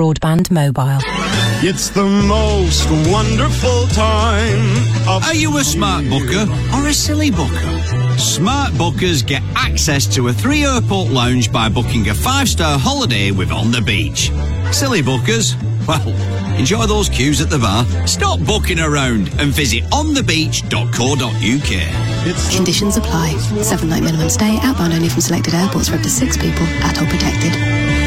Broadband Mobile. It's the most wonderful time of... Are you a smart booker or a silly booker? Smart bookers get access to a 3-airport lounge by booking a 5-star holiday with On the Beach. Silly bookers? Well, enjoy those queues at the bar. Stop booking around and visit onthebeach.co.uk. Conditions apply. 7-night minimum stay, outbound only from selected airports for up to 6 people, ATOL protected.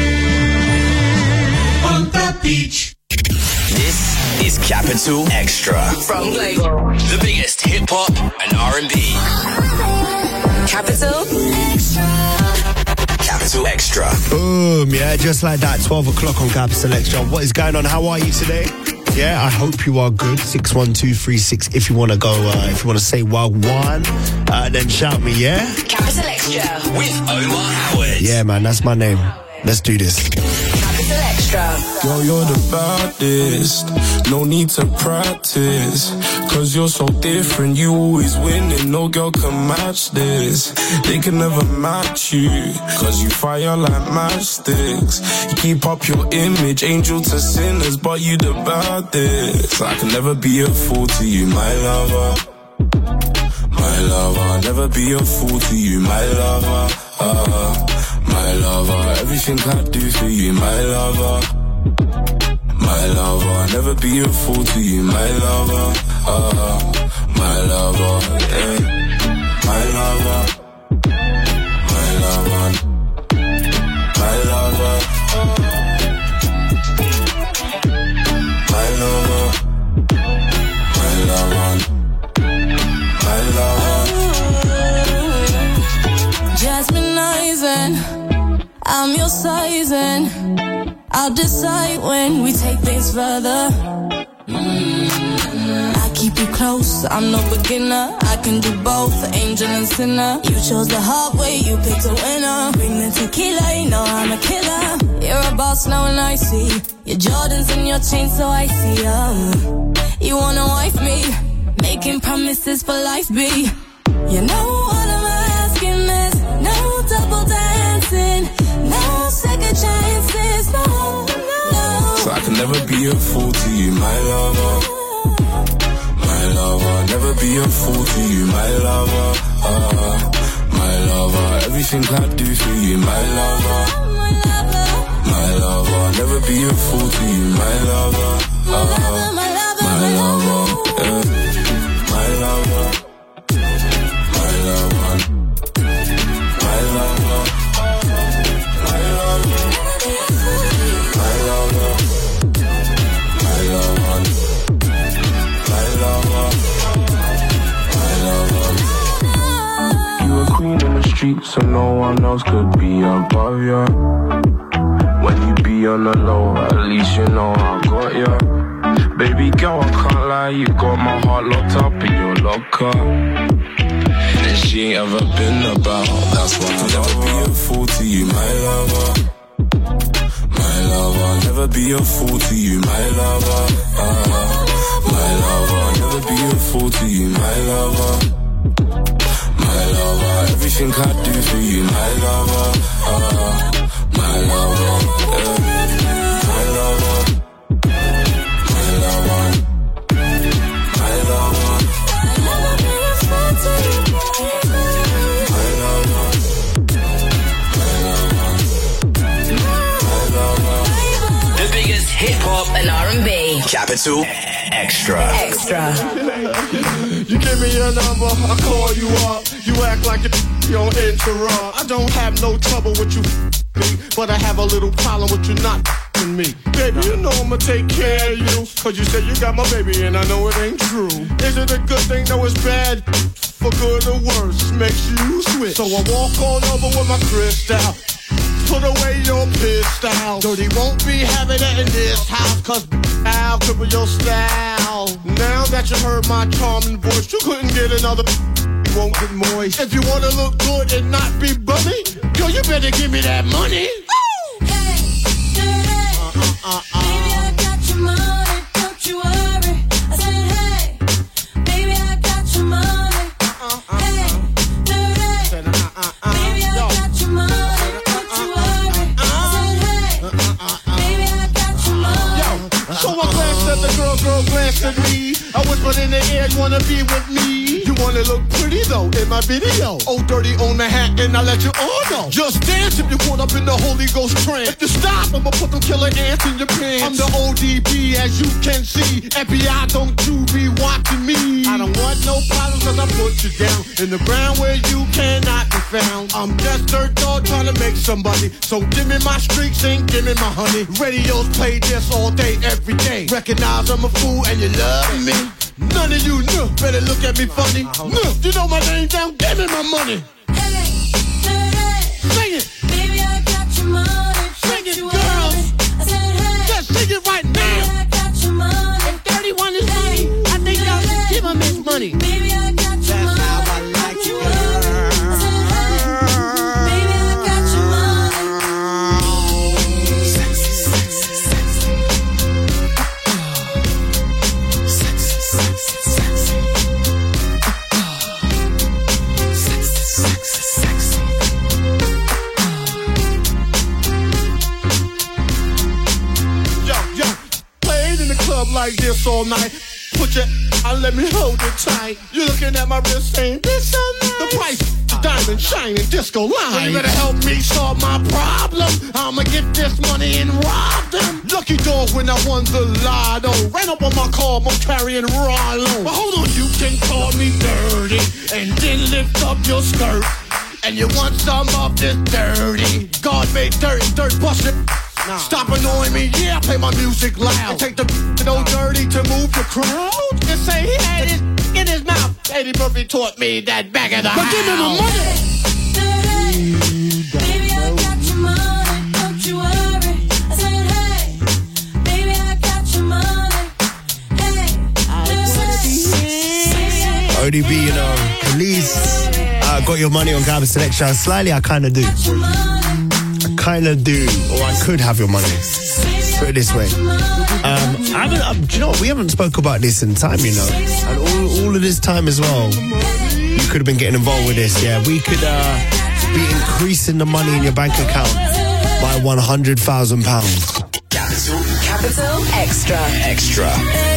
On the beach. This is Capital Extra from Global, the biggest hip hop and R&B. Capital Extra. Capital Extra. Boom, yeah, just like that, 12 o'clock on Capital Extra. What is going on? How are you today? Yeah, I hope you are good. 61236 if you want to go, if you want to say Wagwan, then shout me, yeah? Capital Extra. With Omar Howard. Yeah, man, that's my name. Let's do this. Capital Extra. Yo, you're the baddest, no need to practice, cause you're so different, you always winning, no girl can match this, they can never match you, cause you fire like matchsticks, you keep up your image, angel to sinners, but you the baddest, I can never be a fool to you, my lover, my lover, I'll never be a fool to you, my lover, my lover, everything I do for you, my lover. My lover, I'll never be a fool to you, my lover. My lover, yeah. My lover. My lover. My lover. My lover. My lover. My lover. Jasminizing, I'm your sizing. I'll decide when we take things further. I keep you close, I'm no beginner. I can do both, angel and sinner. You chose the hard way, you picked a winner. Bring the tequila, you know I'm a killer. You're a boss now and I see your Jordans and your chains, so I see you wanna wife me, making promises for life, B. You know what I'm asking is no double dancing, no second chances, no. So I can never be a fool to you, my lover. My lover, I'll never be a fool to you, my lover. My lover, everything I do for you, my lover. My lover, I'll never be a fool to you, my lover. My lover, yeah. My lover. My lover. My lover. So no one else could be above ya. When you be on the low, at least you know I got ya. Baby girl, I can't lie, you got my heart locked up in your locker. And she ain't ever been about, that's why I'll never be a fool to you, my lover. My lover, I'll never be a fool to you, my lover. My lover, I'll never be a fool to you, my lover. My lover, everything I do for you, my lover. My lover, yeah. My lover. My lover. My lover. My lover. My lover. The biggest hip hop and R&B. Capital Extra. Extra. You give me your number, I call you up. You act like you don't interrupt. I don't have no trouble with you, but I have a little problem with you not me. Baby, you know I'ma take care of you, cause you said you got my baby and I know it ain't true. Is it a good thing? No, it's bad. For good or worse, makes you switch. So I walk on over with my crystal. Put away your pistol. Dirty won't be having it in this house, cause I'll cripple your style. Now that you heard my charming voice, you couldn't get another, you won't get moist. If you wanna look good and not be bummy, girl, you better give me that money. Baby, I got your money, don't you worry. I said, hey, baby, I got your money. Hey, dirty. Baby, I got your money, don't you worry. I said, hey, baby, I got your So I glanced at the girl glanced at me. I whispered in the air, you wanna be with me? You wanna look pretty though in my video. Oh, dirty on the hat, and I let you all know. Just dance if you're caught up in the Holy Ghost trance. If you stop, I'ma put them killer ants in your pants. I'm the ODB, as you can see. FBI, don't you be watching me. I don't want no problems, cause I put you down in the ground where you cannot be found. I'm just dirt dog trying to make somebody. So give me my streaks and give me my honey. Radios play this all day, every day. Recognize I'm a fool and you love me. None of you better look at me funny. You know my name down, give me my money. Sing it. Baby, I got your money. Sing it, girls. I said, hey. Just sing it right now. Baby, I got your money. If 31 is money, I think y'all should give him his money. Baby, I got your money. That's how I like you, girl. I said, hey. Baby, I got your money. Sexy, sexy, sexy. Sexy, sexy, sexy. Sexy, sexy, sexy. Yo, played in the club like this all night. Put your, let me hold it tight. You're looking at my wrist saying, this so nice. The price, the diamond shining disco line. Well, you better help me solve my problem. I'ma get this money and rob them. Lucky dog when I won the lotto. Ran up on my car, I'm carrying Rollo. But hold on, you can call me dirty and then lift up your skirt. And you want some of this dirty God made dirt busted. Stop annoying me, yeah, I play my music loud. And take the no dirty to move the crowd. Just say he had it in his mouth. Eddie Murphy taught me that back of the house. But give me my money. Baby, I got your money. Don't you worry. I said, hey. Baby, I got your money. Hey. ODB, you know, police. Got your money on Garbage Selection. Slightly, I kind of do. I kind of do. Or I could have your money. Put it this way. Do you know what? We haven't spoke about this in time, you know. And all of this time as well, you could have been getting involved with this, yeah. We could be increasing the money in your bank account by £100,000. Capital Extra.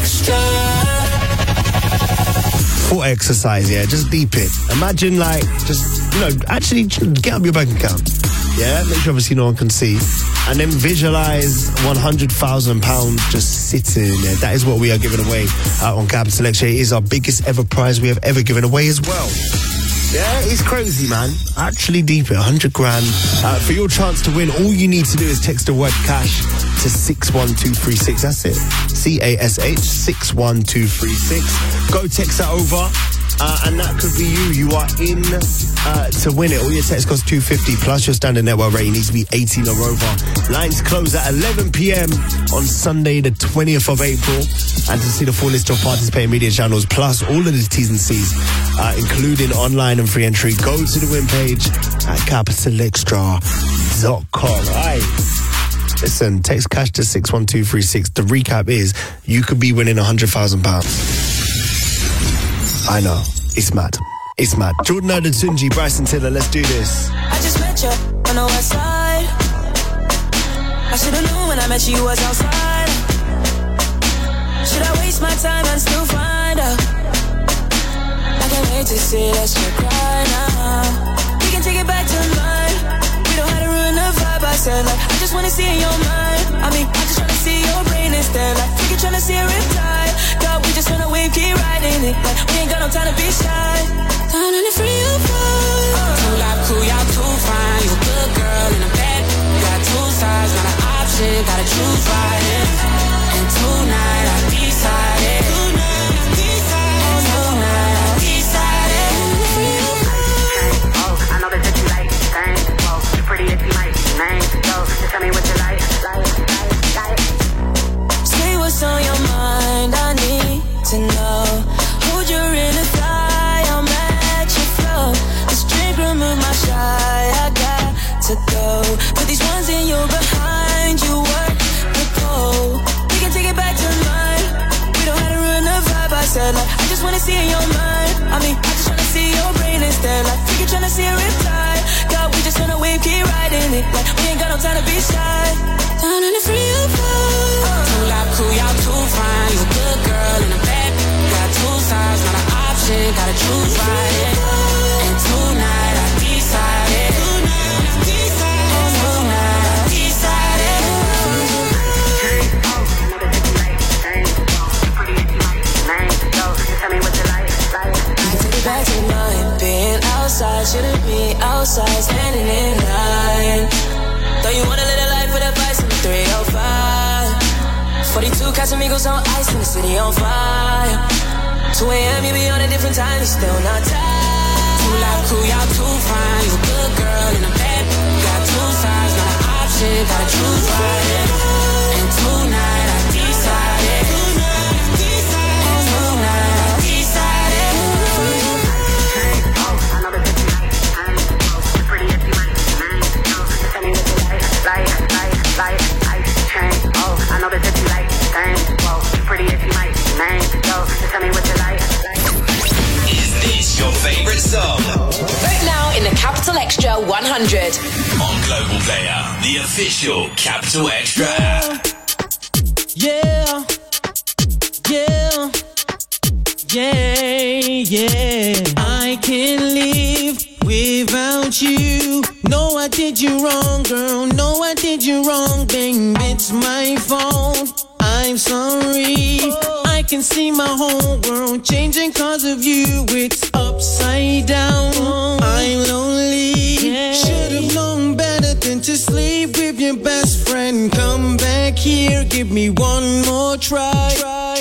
For exercise, yeah, just deep it. Imagine like, just, you know, actually get up your bank account. Yeah, make sure obviously no one can see. And then visualize £100,000 just sitting there. That is what we are giving away on Capital Selection. It is our biggest ever prize we have ever given away as well. Yeah, it's crazy, man. Actually deep it, 100 grand. For your chance to win, all you need to do is text the word cash to 61236. That's it. CASH 61236. Go text that over. And that could be you. You are in to win it. All your text costs $2.50 plus your standard network rating needs to be 18 or over. Lines close at 11 p.m. on Sunday, the 20th of April. And to see the full list of participating media channels plus all of the T's and C's, including online and free entry, go to the win page at capitalextra.com. Right. Listen, text cash to 61236. The recap is you could be winning £100,000. I know. It's mad. It's mad. Jordan Erdon, Tunji, Bryson Tiller, let's do this. I just met you on the west side. I should've known when I met you was outside. Should I waste my time and still find out? I can't wait to see us cry now. We can take it back to mine. We don't have to ruin the vibe. I said like, I just wanna see in your mind. I mean, I just wanna see your brain instead. Like, we can tryna see a riptide. God, we just wanna wave, keep riding it. Like, we ain't got no time to be shy. Down in the freeway. Too loud, cool, y'all too fine. You a good girl in the back. Got two sides, not an option. Gotta choose right. And tonight I decided. Tonight I decided. Oh, I know that you like things. Oh, you pretty if you like names. So just tell me what you like. Say what's on your mind. I need to know. Hold your inner thigh. I'll match your flow. This drink remove my shy. I got to go. Put these ones in your behind. You work the pole. We can take it back to mine. We don't have to ruin the vibe. I said like, I just wanna see in your mind. I mean, I just wanna see your brain instead. Like, we can tryna see a riptide. God, we just wanna wave, keep riding it. Like, we ain't got no time to be shy. Down in the freeway. Too loud, cool, y'all 42 Casamigos on ice and the city on fire. 2 a.m. you be on a different time, you still not tired. Too loud, cool, y'all too fine. You a good girl in a bad. Got 2 sides, not an option, gotta choose right. And tonight I decided. I know that if you like things, whoa, pretty if you might be named, so just tell me what you like. Is this your favorite song? Vote now in the Capital Extra 100 on Global Player, the official Capital Extra app. Yeah, yeah, yeah, yeah. I can't live without you. No, I did you wrong, girl. No, I did you wrong, babe. It's my fault. I'm sorry. I can see my whole world changing cause of you. It's upside down. I'm lonely. Should've known better than to sleep with your best friend. Come back here, give me one more try.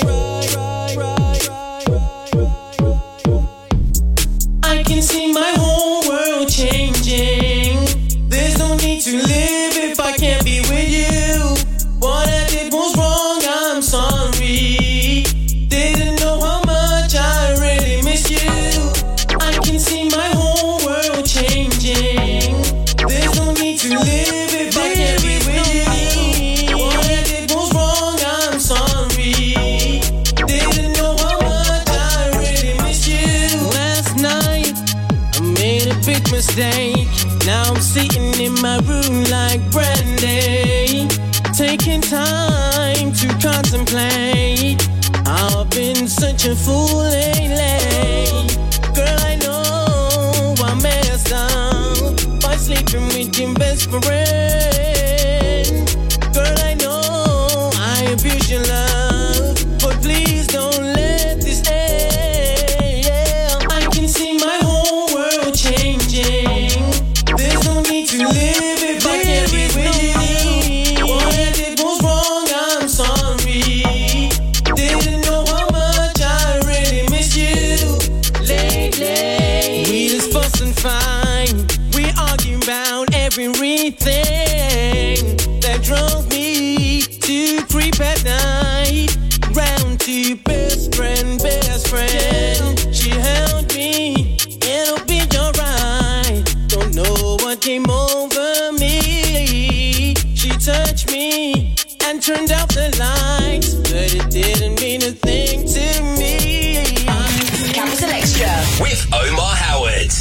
I can see my whole world changing. There's no need to live if I can't be with you. What I did was wrong, I'm sorry. Didn't know how much I really miss you. I can see my whole world changing. There's no need to live if I can't be with you. What I did was wrong, I'm sorry. Didn't know how much I really miss you. Last night I made a big mistake. Now I'm sitting in my room like Brandy, taking time to contemplate. I've been such a fool lately. Girl, I know I messed up by sleeping with your best friend. Girl, I know I abuse your love, but please don't let this end. Yeah, I can see my whole world changing. There's no need to live if I can't be with you. What I did was wrong, I'm sorry. Didn't know how much I really miss you. Lately we just fuss and fight. We argue about everything that drove me to creep at night. Round to best friend, best friend. She held me, it'll be alright. Don't know what came over me. She touched me and turned out the lights, but it didn't mean a thing to me. Capital Extra with Omar Howard.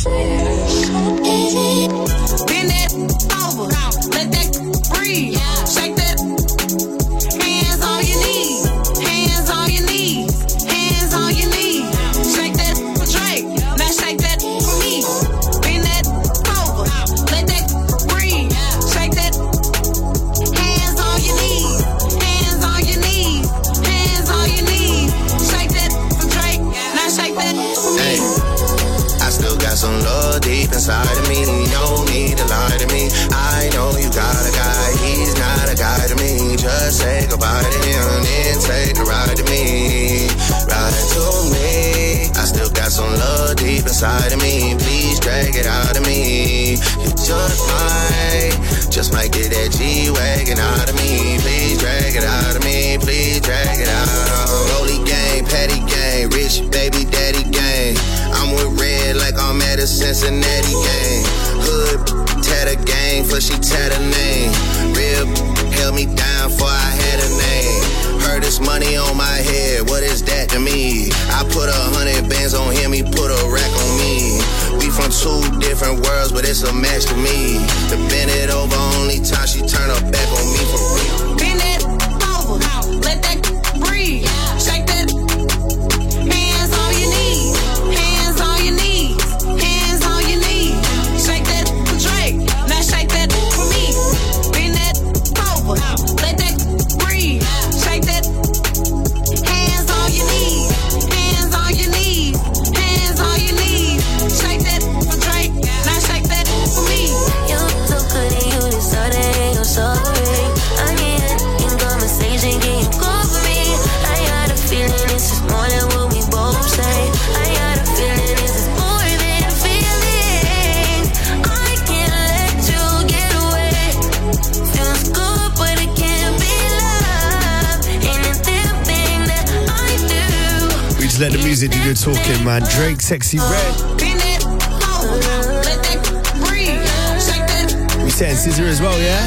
Bend that over, let that breathe. Shake that. Hands on your knees, hands on your knees, hands on your knees. Shake that for Drake, now shake that for me. Bend that over, let that breathe. Shake that. Hands on your knees, hands on your knees, hands on your knees. Shake that for Drake, now shake that for me. I still got some love deep inside of me. No need to lie to me. I know you got a guy, he's not a guy to me. Just say goodbye to him, then take a ride to me. Ride to me. I still got some love deep inside of me. Please drag it out of me. You just might get that G-Wagon out of me. Please drag it out of me. Please drag it out. Rolly gang, Patty gang, rich baby daddy gang. I'm with Red like I'm at a Cincinnati game. Hood tatter gang, for she tat a name. Real held me down for I had a name. Heard this money on my head, what is that to me? I put 100 bands on him, he put a rack on me. We from two different worlds, but it's a match to me. To bend it over, only time she turn her back on me for real. Bend it over, let that breathe. Shake that. Hands on your knees, hands on your knees, hands on your knees. Shake that for Drake, now shake that for me. Bend that over, let that breathe. Shake that. Hands on your knees, hands on your knees, hands on your knees. Shake that for Drake, now shake that for me. You're so good and you deserve it, you're sorry. I can't just let the music do the talking, man. Drake, Sexy Red. We saying Scissor as well, yeah?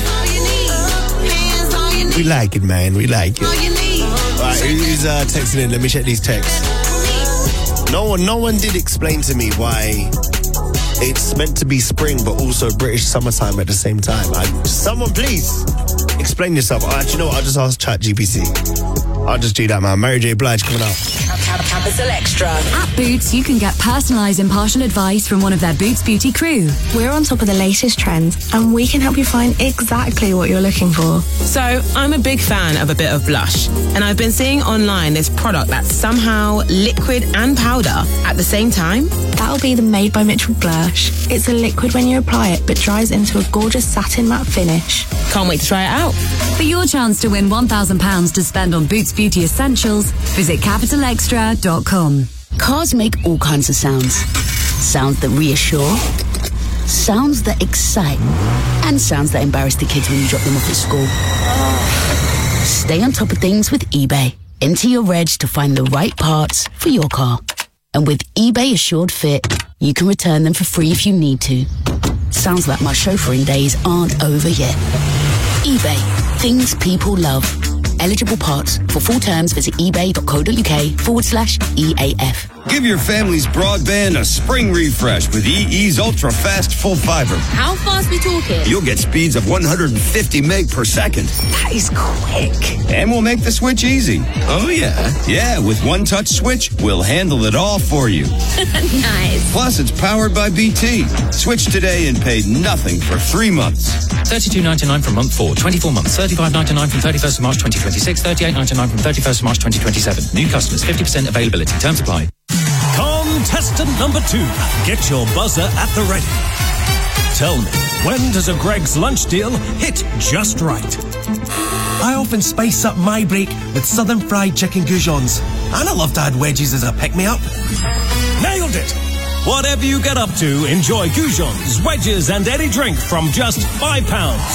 We like it, man. We like it. Alright, who's texting in? Let me check these texts. No one did explain to me why it's meant to be spring but also British summertime at the same time. Someone please explain yourself. Actually, you know what? I'll just ask ChatGPT. I'll just do that, man. Mary J. Blige coming up. Capital Extra. At Boots, you can get personalised impartial advice from one of their Boots Beauty crew. We're on top of the latest trends and we can help you find exactly what you're looking for. So, I'm a big fan of a bit of blush, and I've been seeing online this product that's somehow liquid and powder at the same time. That'll be the Made by Mitchell Blush. It's a liquid when you apply it, but dries into a gorgeous satin matte finish. Can't wait to try it out. For your chance to win £1,000 to spend on Boots Beauty Essentials, visit capitalextra.com. Cars make all kinds of sounds. Sounds that reassure, sounds that excite, and sounds that embarrass the kids when you drop them off at school. Stay on top of things with eBay. Enter your reg to find the right parts for your car. And with eBay Assured Fit, you can return them for free if you need to. Sounds like my chauffeuring days aren't over yet. eBay. Things people love. Eligible parts. For full terms, visit ebay.co.uk/EAF. Give your family's broadband a spring refresh with EE's Ultra Fast Full Fiber. How fast we talking? You'll get speeds of 150 meg per second. That is quick. And we'll make the switch easy. Oh, yeah. Yeah, with one touch switch, we'll handle it all for you. Nice. Plus, it's powered by BT. Switch today and pay nothing for 3 months. $32.99 from month 4, 24 months, $35.99 from 31st of March 2026, $38.99 from 31st of March 2027. New customers, 50% availability. Terms apply. Contestant number 2, get your buzzer at the ready. Tell me, when does a Greggs lunch deal hit just right? I often spice up my break with southern fried chicken goujons, and I love to add wedges as a pick-me-up. Nailed it! Whatever you get up to, enjoy goujons, wedges and any drink from just £5.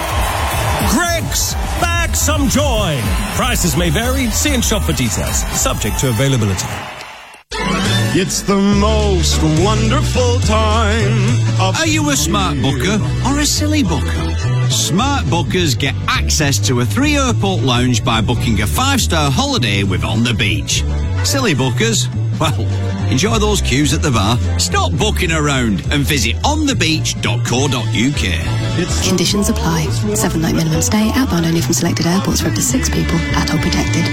Greggs, back some joy! Prices may vary, see and shop for details. Subject to availability. It's the most wonderful time of... Are you a smart booker or a silly booker? Smart bookers get access to a 3-airport lounge by booking a 5-star holiday with On the Beach. Silly bookers? Well, enjoy those queues at the bar. Stop booking around and visit onthebeach.co.uk. Conditions apply. 7-night minimum stay, outbound only from selected airports for up to 6 people, ATOL protected.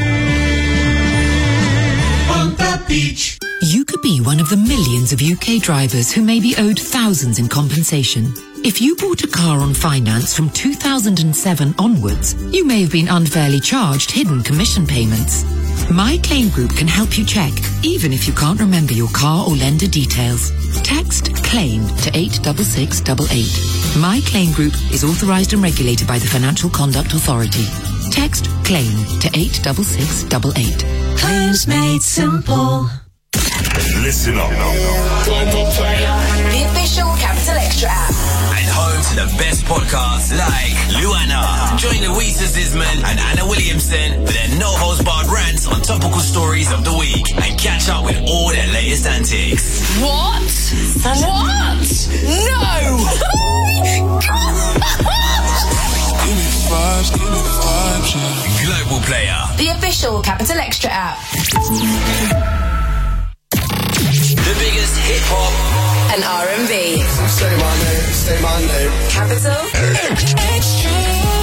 On the beach. You could be one of the millions of UK drivers who may be owed thousands in compensation. If you bought a car on finance from 2007 onwards, you may have been unfairly charged hidden commission payments. My Claim Group can help you check, even if you can't remember your car or lender details. Text CLAIM to 86688. My Claim Group is authorised and regulated by the Financial Conduct Authority. Text CLAIM to 86688. Claims made simple. Listen up. The official Capital Extra app. And home to the best podcasts like Luana. Join Louisa Zisman and Anna Williamson for their no-holds-barred rants on topical stories of the week and catch up with all their latest antics. What? What? No! Global Player. The official Capital Extra app. The biggest hip-hop and R&B. Say my name. Capital Extra.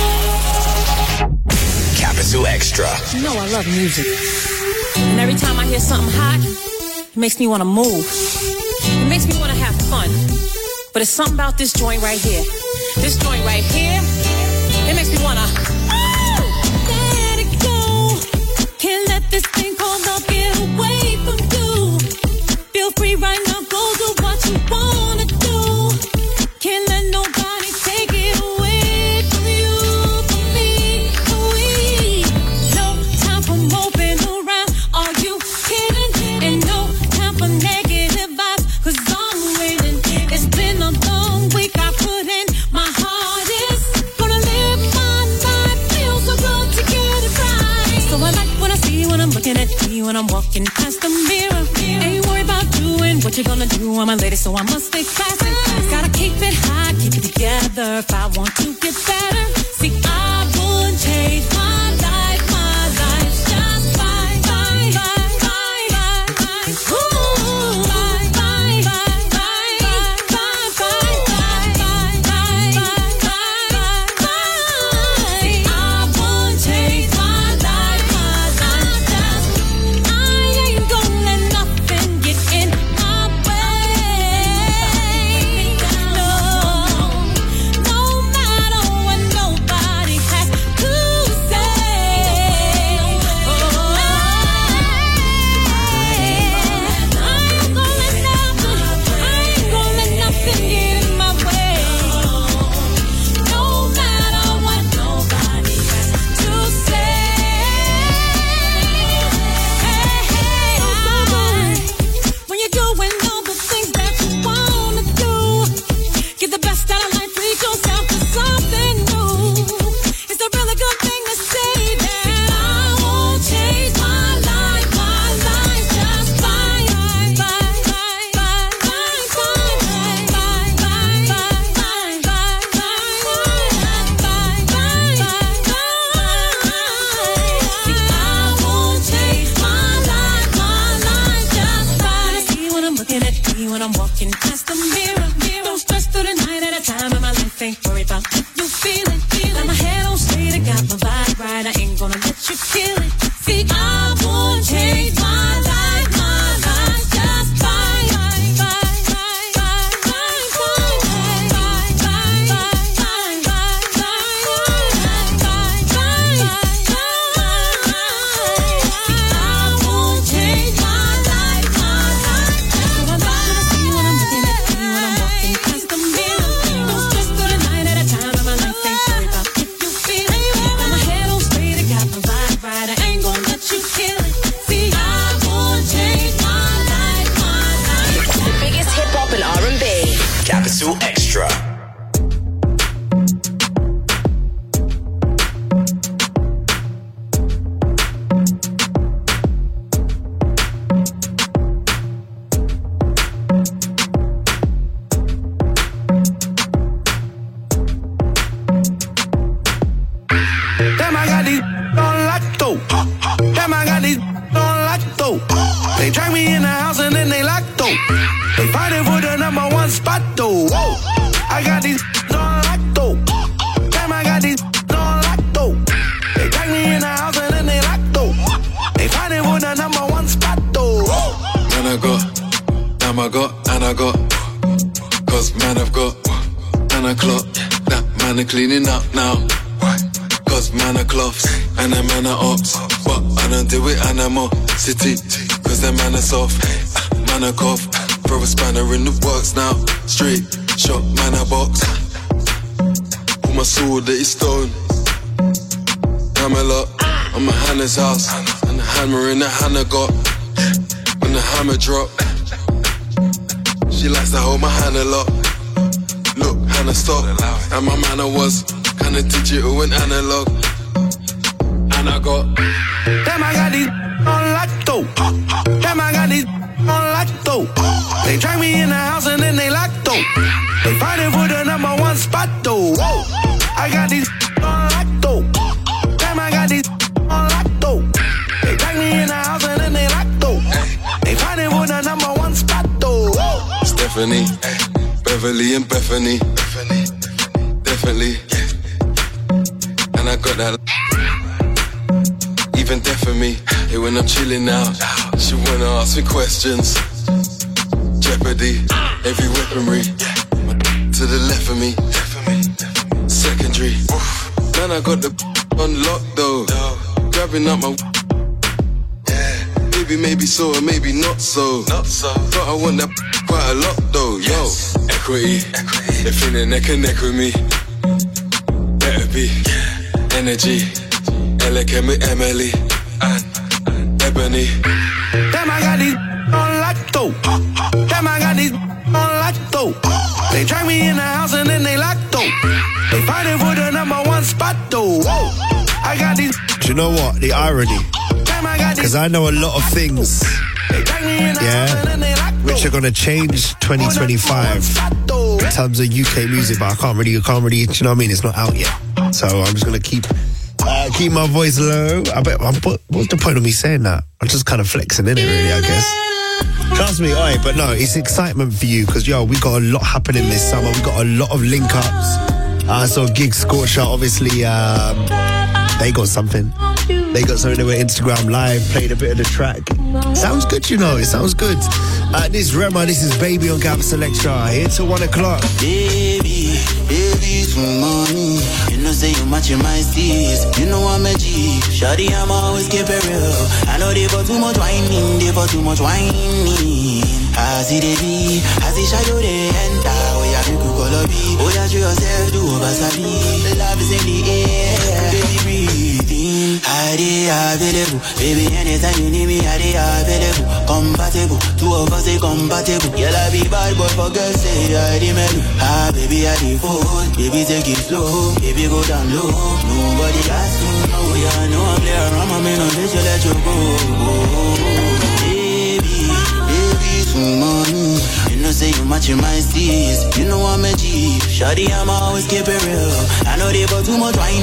Capital Extra. You know I love music. And every time I hear something hot, it makes me want to move. It makes me want to have fun. But it's something about this joint right here. This joint right here, it makes me want to... let it go. Can't let this thing called love get away from you. Feel free right now, go do what you wanna do. Can't let nobody take it away from you, from me, we. No time for moping around, are you kidding? And no time for negative vibes, 'cause I'm winning. It's been a long week, I put in my hardest. Gonna live my life looking at me when I'm walking past the mirror. Ain't worried about doing what you're gonna do. I'm a lady, so I must stay classy. Gotta keep it high, keep it together if I want to get better. See, I wouldn't change my life just fine, fine, fine, fine, fine. Ooh, fine, fine, fine, fine, fine, fine, fine, fine, fine, fine. See, I wouldn't change my life just. I ain't gonna let nothing get in my way. No matter what nobody has to say. Oh, I ain't gonna let nothing get in my way. No matter what nobody has to say. When you're doing all the things that you wanna do, get the best out of life, treat yourself to something new. It's a really good thing to say that I won't change my life just fine, fine, fine, fine, fine, fine, fine, fine, fine, fine, fine, See, I won't change my life just fine. See when I'm looking at me when I'm walking past the mirror. Don't stress through the night at a time in my life. Ain't worried about if you feel it. Got my head on straight, I got my vibe right. I ain't gonna let you kill it. See, I won't change my life just fine, fine, fine, fine, fine, fine, fine, fine, fine, fine, See, I won't change my life See when I'm looking at me when I'm walking past the mirror. Don't stress through the night at a time in my life. Ain't worried about if you feel it. Got my head on straight, I got my vibe right. I ain't gonna let you kill it. See, I won't change my life The biggest hip hop and R&B. Capital Extra. Damn, I got these on lotto. Damn, I got these on lotto. They drag me in the house and then they lotto. They fighting for the number one spot though. Whoa. I got these on lotto. Damn, I got these on lotto. They drag me in the house and then they lotto. They fighting for the number one spot though. Whoa. Man, I got, damn, I got, and I got. Cause man, I've got, and I clock. That man, are cleaning up now. Cause man are cloths, and a man are ops. But I don't do it animosity, cause that man are soft. Man are cough, throw a spanner in the works now. Straight shot, man are box. Put my sword at his stone. Hammer up, I'm a Hannah's house. And the hammer in the Hannah got. When the hammer drop, she likes to hold my hand a lot. Look, Hannah stop, and my manner was kinda digital and analog. And I got Damn, I got these on lotto. Damn, I got these on lotto. They drag me in the house and then they lotto. They fighting for the number one spot though. Whoa. I got these on lotto. Damn, I got these on lotto. They drag me in the house and then they lotto. They fighting for the number one spot though. Whoa. Stephanie, Beverly and Bethany. Definitely. And I got that even deaf for me. Hey, when I'm chilling out, she wanna ask me questions. Jeopardy, every weaponry. To the left of me, secondary. Man, I got the on lock though. Grabbing up my maybe so or maybe not so. But I want that quite a lot though. Yo, equity. They feeling neck and neck with me. Better be energy. Elegant with Emily and Ebony. Damn, I got these on lotto. Damn, I got these on lotto. They drag me in the house and then they lotto. They fighting for the number one spot though. Whoa. I got these. Do you know what? The irony. Damn, I got Because I know a lot of things, yeah, which are going to change 2025 in terms of UK music, but I can't really, do you know what I mean? It's not out yet. So I'm just going to keep my voice low. What's the point of me saying that? I'm just kind of flexing in it, really, I guess. Trust me, alright, but no, it's excitement for you because, yo, we got a lot happening this summer. We got a lot of link-ups. So Gig Scorcher, obviously, they got something. They got something with Instagram Live, played a bit of the track. Sounds good, you know, it sounds good. This is Rema, this is Baby on Capital Extra, here till 1 o'clock. Baby, some money. You know, say you matching my steez. You know I'm a G. Shawty, I'm always keep it real. I know they for too much whining, I see the be, I see shadow they enter. Oh yeah, you could call a bee. Oh yeah, show yourself, do wasabi. Love is in the air, baby breathing. I dey available, baby anytime you need me, I dey available. Compatible, two of us say compatible. Girl I be bad boy for girls say I dey mellow. Baby I dey fold, baby take it slow, baby go down low. Nobody has to know, yeah I know I'm there. I'm a man on this, you let you go. Money. You know say you matching my steez. You know I'm a G. Shawty I'm always keep it real. I know they for too much whining.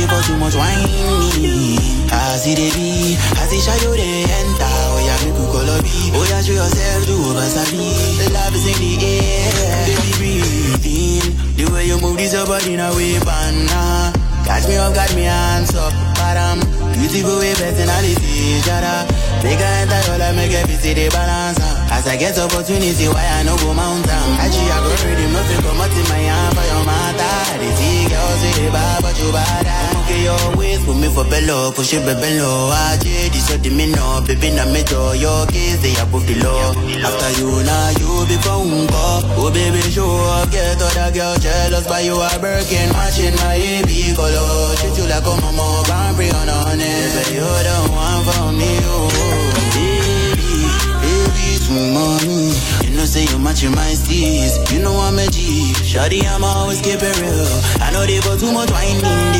I see the be, I see shadow they enter. Oh yeah, we could call a bee. Oh yeah, show yourself, do wasabi. Love is in the air, baby breathing. The way you move this your body now way banana. Catch me up, got me hands up, param. Beautiful way personality, jada. Take a enter all I make every see the balance. As I get opportunity, why I no go mountain? Actually, I go ready, nothing come out in my hand for your matter. They see girls with the bar, but you bad. Okay, your waist, put me for below, push it below. I did this, so the me know, baby, na me do. Your kids, they above the law. After you, now you be unko. Oh, baby, show up, get other girl jealous, but you are working, matching my baby color. Treat you like a mama, Bambi on honest, but you don't want for me, baby, some money. You know say you matching my steez. You know I'm a G. Shawty I'm always keep it real. I know they for too much whining.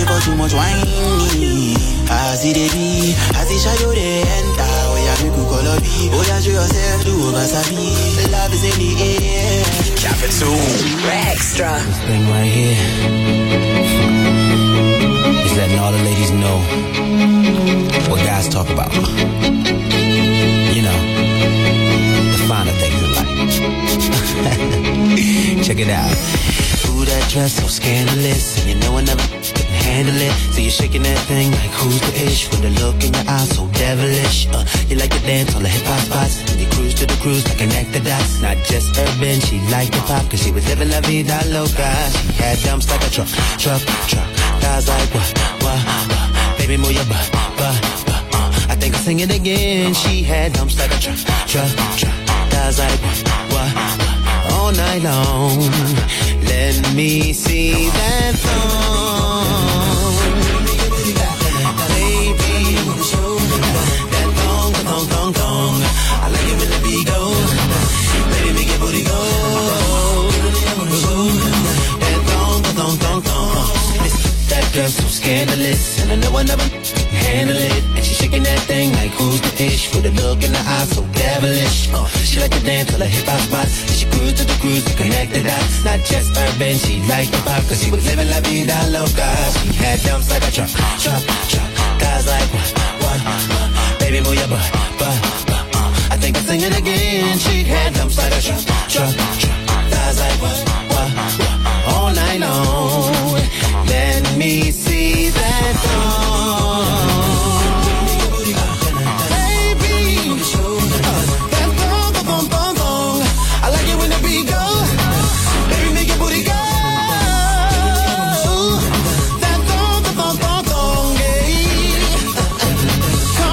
I see the be, I see shadow they enter. Oh yeah, we could call a bee. Oh yeah, show yourself, do wasabi. Love is in the air. Capital Extra. This thing right here is letting all the ladies know what guys talk about. You know, the finer things in life. Check it out. Ooh, that dress so scandalous, and you know I never couldn't handle it. So you're shaking that thing like who's the ish? With the look in your eyes so devilish. You like to dance on the hip hop spots, and you cruise to the cruise like connect the dots. Not just urban, she liked the pop, cause she was living la vida loca. She had dumps like a truck. Guys like what? Baby, move your butt. I think I'll sing it again. She had dumps like a truck. Guys like what? All night long. Let me see that thong. Baby, that thong. I like it when the beat goes. Baby, make your booty go. That thong. That girl so scandalous, and I know I never handle it. And she shaking that thing like who's the ish? With a look in the eyes so devilish. She like to dance till the hip hop spots. She cruise to the cruise to connect the dots. Not just urban, she liked the pop, cause she was living la vida loca. She had dumps like a truck. Guys like what? Baby, move your butt. I think I'm singing again. She had dumps like a truck. Guys like what? All night long. Let me see that thong. Baby, that thong. I like it when the beat goes. Baby, make your booty go. That thong, yeah.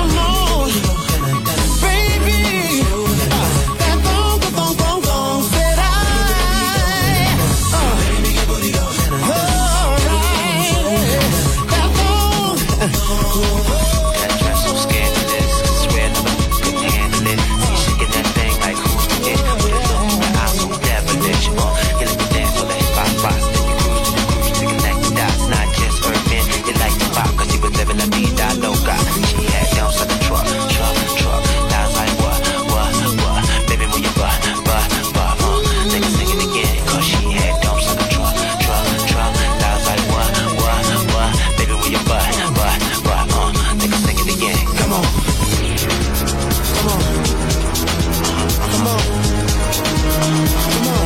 Come on. Come on. Come on.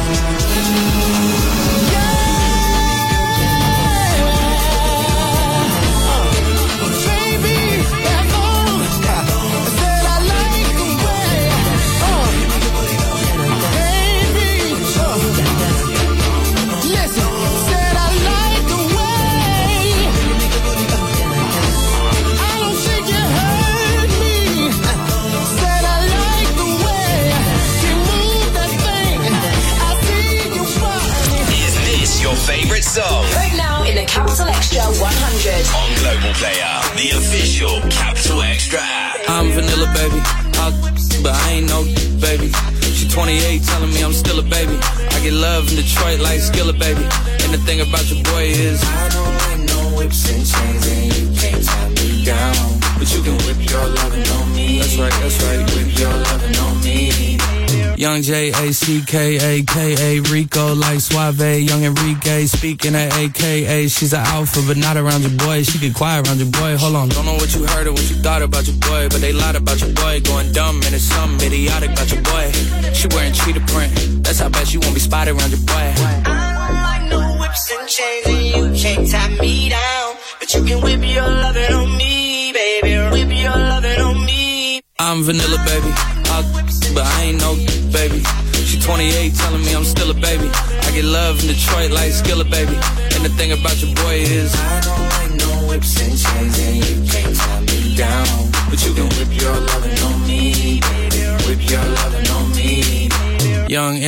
Favorite song right now in the Capital Extra 100 on Global Player, the official Capital Extra app. I'm vanilla, baby. But I ain't no baby. She 28, telling me I'm still a baby. I get love in Detroit like Skillet, baby. And the thing about your boy is I don't like no whips and chains, and you can't tie me down. But you can whip your lovin' on me. That's right, whip your lovin' on me. Young J-A-C-K-A-K-A Rico like Suave, young Enrique speaking at AKA. She's an alpha but not around your boy. She get quiet around your boy. Hold on, don't know what you heard or what you thought about your boy, but they lied about your boy. Going dumb and it's something idiotic about your boy. She wearing cheetah print, that's how bad she won't be spotted around your boy. I don't like no whips and chains, and you can't tie me down. But you can whip your lovin' on me, baby. Whip your lovin' on me. I'm vanilla, baby. But I ain't no baby. She 28, telling me I'm still a baby. I get love in Detroit like Skillet, baby. And the thing about your boy is I don't like no whips and chains, and you can't tie me down. But you can whip your lovin' on me, baby. Whip your lovin' on me. Young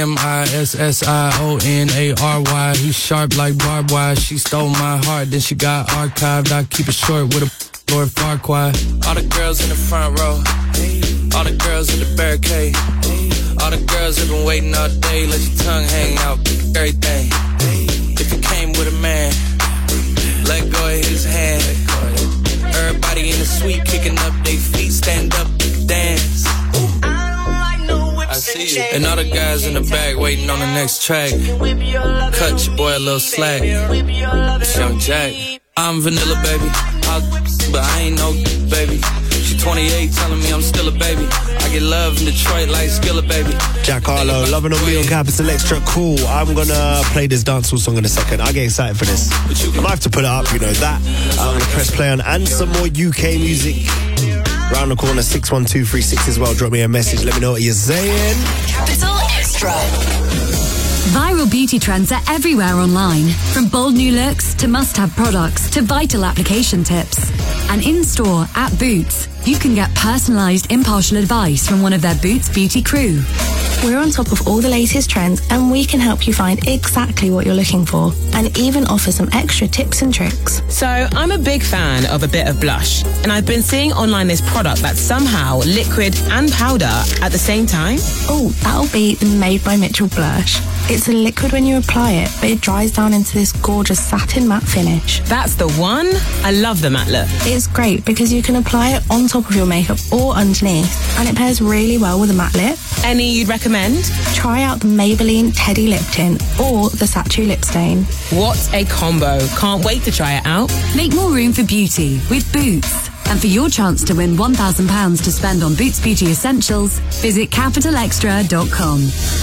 M-I-S-S-I-O-N-A-R-Y. He's sharp like barbed wire. She stole my heart, then she got archived. I keep it short with a Lord Farquaad. All the girls in the front row, all the girls in the barricade, all the girls have been waiting all day. Let your tongue hang out, everything. If you came with a man, let go of his hand. Everybody in the suite kicking up their feet, stand up, dance. I see you. And all the guys in the back waiting on the next track. Cut your boy a little slack. It's Young Jack. I'm vanilla, baby. But I ain't no baby. She 28, telling me I'm still a baby. I get love in Detroit like Skillet, baby. Jack Harlow, Loving on Me on Capital Extra. Cool. I'm gonna play this dancehall song in a second. I get excited for this. I might have to put it up, you know that. I'm gonna press play on and some more UK music. Round the corner, 61236 as well. Drop me a message. Let me know what you're saying. Capital Extra. Viral beauty trends are everywhere online. From bold new looks to must-have products to vital application tips. And in-store at Boots, you can get personalised, impartial advice from one of their Boots beauty crew. We're on top of all the latest trends, and we can help you find exactly what you're looking for and even offer some extra tips and tricks. So I'm a big fan of a bit of blush, and I've been seeing online this product that's somehow liquid and powder at the same time. Oh, that'll be the Made by Mitchell blush. It's a liquid when you apply it, but it dries down into this gorgeous satin matte finish. That's the one. I love the matte look. It's great because you can apply it on top of your makeup or underneath, and it pairs really well with a matte lip. Any you'd recommend? Try out the Maybelline Teddy Lip Tint or the Sachu Lip Stain. What a combo. Can't wait to try it out. Make more room for beauty with Boots. And for your chance to win £1,000 to spend on Boots Beauty Essentials, visit capitalextra.com.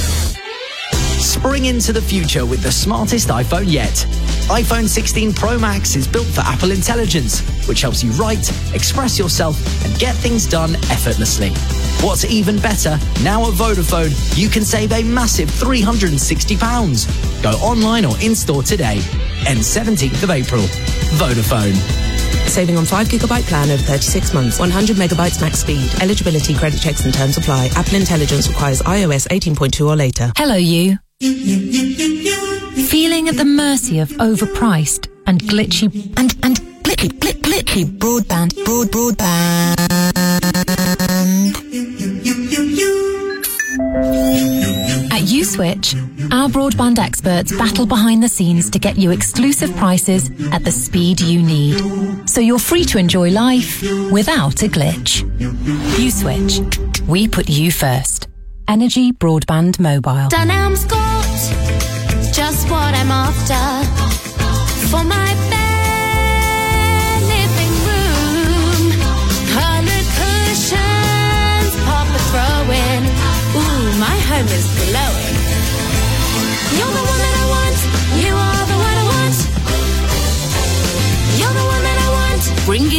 Spring into the future with the smartest iPhone yet. iPhone 16 Pro Max is built for Apple Intelligence, which helps you write, express yourself, and get things done effortlessly. What's even better, now at Vodafone, you can save a massive £360. Go online or in-store today. Ends 17th of April. Vodafone. Saving on 5GB plan over 36 months. 100 megabytes max speed. Eligibility, credit checks and terms apply. Apple Intelligence requires iOS 18.2 or later. Hello, you. Feeling at the mercy of overpriced and glitchy glitchy broadband. At Uswitch, our broadband experts battle behind the scenes to get you exclusive prices at the speed you need, so you're free to enjoy life without a glitch. Uswitch, we put you first. Energy Broadband Mobile. Dunham's got just what I'm after for my bed, living room, 100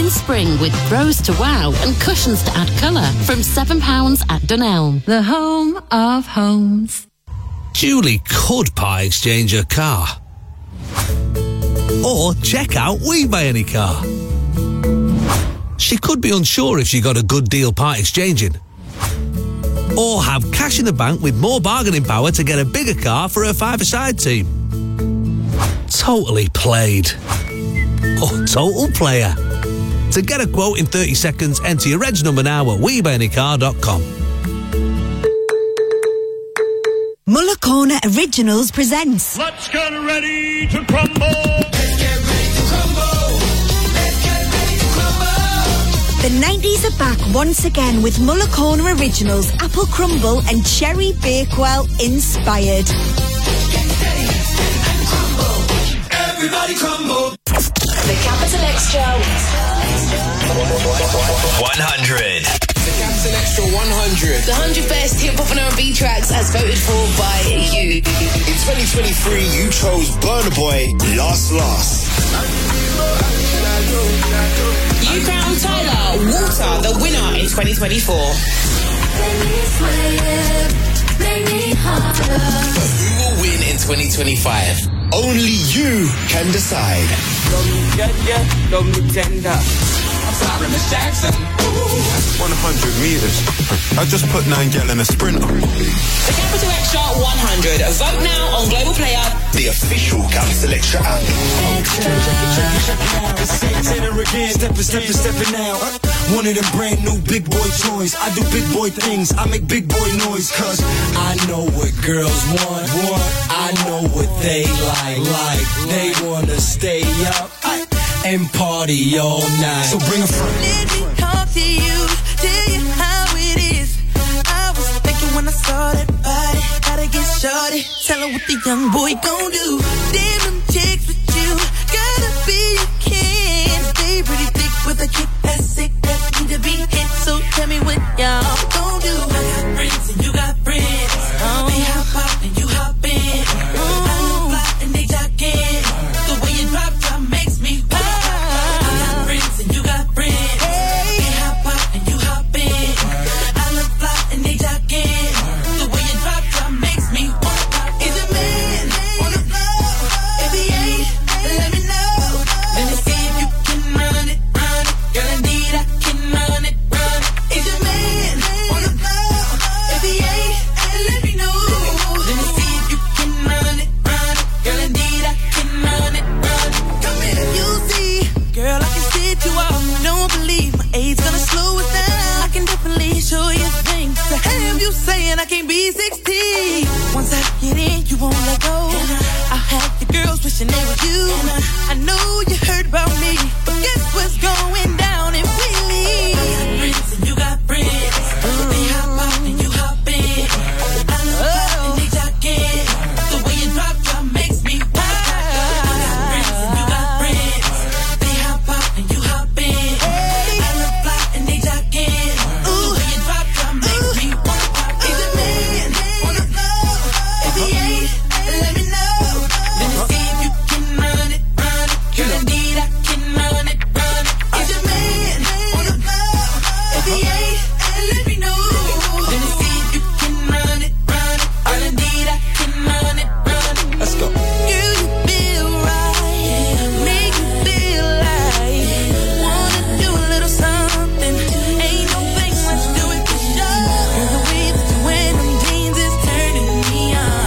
in spring with throws to wow and cushions to add colour from £7 at Dunelm. The home of homes. Julie could part exchange her car. Or check out We Buy Any Car. She could be unsure if she got a good deal part exchanging. Or have cash in the bank with more bargaining power to get a bigger car for her five-a-side team. Totally played. Or total player. To get a quote in 30 seconds, enter your reg number now at WeBuyAnyCar.com. Muller Corner Originals presents Let's get ready to crumble! Let's get ready to crumble! Let's get ready to crumble! The 90s are back once again with Muller Corner Originals Apple Crumble and Cherry Bakewell inspired. Get ready and crumble! Everybody crumble! The Capital Extra 100. The Capital Extra 100. The 100 best hip hop and R&B tracks as voted for by you. In 2023, you chose Burna Boy, Last. You crowned Tyler Water the winner in 2024. Who will win in 2025? Only you can decide. Don't be tender. I'm sorry, Miss Jackson. 100 meters. I just put 9 gal in a sprinter. The Capital Extra 100. Vote now on Global Player, the official Capital Extra app. Stepping out. One of them brand new big boy toys. I do big boy things. I make big boy noise. Cause I know what girls want. I know what they like. They wanna stay up and party all night. So bring a friend. Let me talk to you, tell you how it is. I was thinking when I saw that body, gotta get shorty, tell her what the young boy gon' do. Damn them chicks with you, gotta be a kid. Stay pretty thick with a kick that's sick, that need to be hit. So tell me what y'all gon' do. I got friends and you got friends. They hop out and you hop in. I look fly and they jogging. The way you drop makes me pop. And you got friends. Hey. They hop out and you hop in. I look fly and they jogging. The way you drop makes me want to pop. Is a man on the floor? If he ain't, let me know. Let me see if you can run it. Girl, indeed I can run it. Is a man on the floor? If he ain't, let me know. Let me see if you can run it. Girl, indeed I can run it. Come here, you see, girl, I can sit you up. Don't believe my age gonna slow it down. I can definitely show you things to have you saying I can't be 16. Once I get in, you won't let go. I'll have the girls wishing they were you. I know you heard about me, but guess what's going down if we leave? I got friends and you got friends. They hop out and you hop in. I look fly and they jogging. The way you drop makes me wild. I got friends and you got friends. They hop out and you hop in. I look fly and they jogging. The way you drop makes me want to pop. Is a man on the floor? If he ain't, let me know. Let me see if you can run it. Girl, indeed I can run it. Is a man on the floor? If he ain't, let me know. Let me see if you can run it. Girl, indeed I can run it. Let's go. Girl, you feel right, make you feel like wanna do a little something. Ain't no fake, let's do it for sure. The way that you wear them jeans is turning me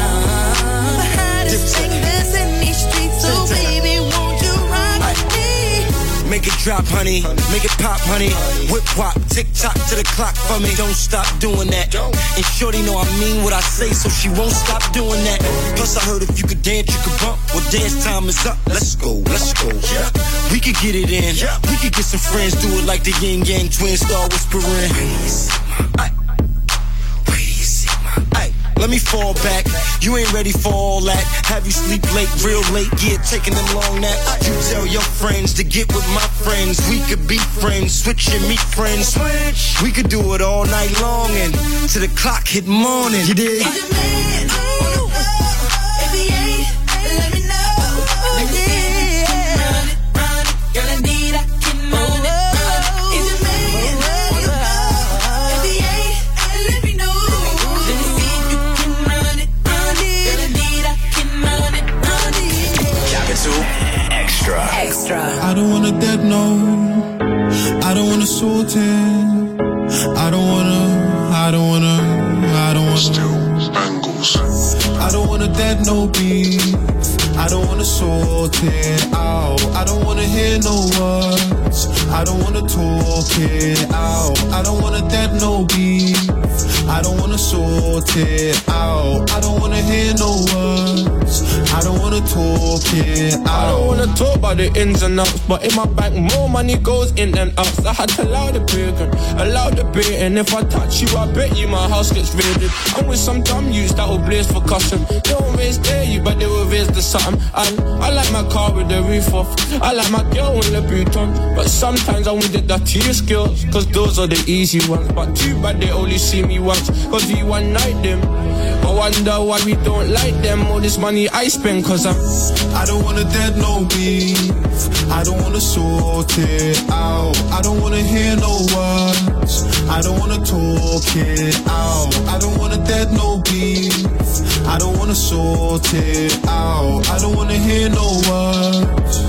on. The hottest thing that's in these streets, so baby, won't you rock me? Make it drop, honey. Make it pop, honey. Whip wop, tick tock to the clock for me. Don't stop doing that. And shorty know I mean what I say, so she won't stop doing that. Plus I heard if you could dance, you could bump. Well, dance time is up. Let's go. Yeah. We could get it in. Yeah. We could get some friends, do it like the yin yang twins, start whispering. Let me fall back. You ain't ready for all that. Have you sleep late, real late? Yeah, taking them long naps. You tell your friends to get with my friends. We could be friends, switch and meet friends. We could do it all night long and till the clock hit morning. You dig? If he ain't, let me know. Let me see if you can run it. Girl, indeed I can run it. I don't wanna. Still angles. I don't wanna dead no beef. I don't wanna sort it out. I don't wanna hear no words. I don't wanna talk it out. I don't wanna dead no beef. I don't wanna sort it out. I don't wanna hear no words. I don't wanna talk it out. I don't wanna talk about the ins and outs, but in my bank more money goes in than out. I had to allow the bacon, allow the bait, and if I touch you, I bet you my house gets raided. I'm with some dumb youths that will blaze for custom. They won't raise dare you, but they will raise the something. And I like my car with the roof off. I like my girl with the boot on. But sometimes I want the dirtiest girls, cause those are the easy ones. But too bad they only see me once, cause we one night them. I wonder why we don't like them. All this money I spend, cause I don't wanna dead no beef. I don't wanna sort it out. I don't wanna hear no words. I don't wanna talk it out. I don't wanna dead no beef. I don't wanna sort it out. I don't wanna hear no words.